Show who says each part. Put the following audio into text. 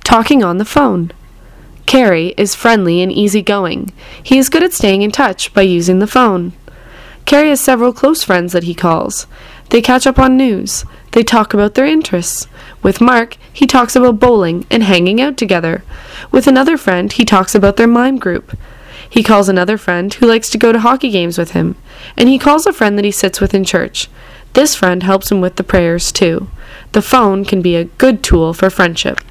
Speaker 1: Talking on the phone. Carrie is friendly and easygoing. He is good at staying in touch by using the phone. Carrie has several close friends that he calls. They catch up on news. They talk about their interests. With Mark, he talks about bowling and hanging out together. With another friend, he talks about their mime group. He calls another friend who likes to go to hockey games with him. And he calls a friend that he sits with in church. This friend helps him with the prayers too. The phone can be a good tool for friendship.